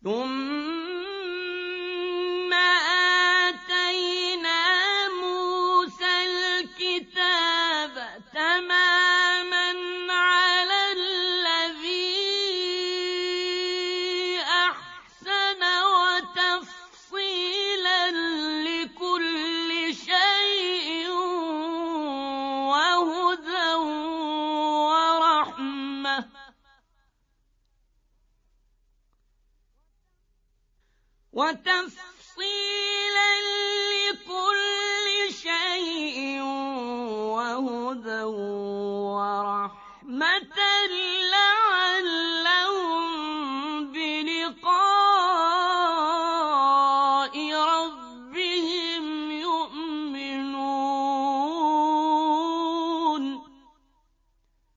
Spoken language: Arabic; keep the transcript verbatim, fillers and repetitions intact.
ثم آتينا موسى الكتاب تماما على الذي أحسن وتفصيلا لكل شيء وهدى ورحمة وتفصيلا لكل شيء وهدى ورحمة